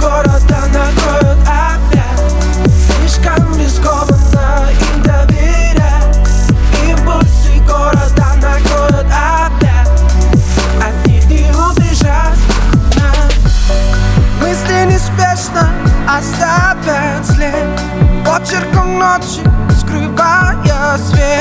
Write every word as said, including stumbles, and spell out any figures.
города накроют опять. Слишком рискованно им доверять. Импульсы города накроют опять. От них не убежать. Мысли неспешно оставят след, почерком ночи скрывая свет.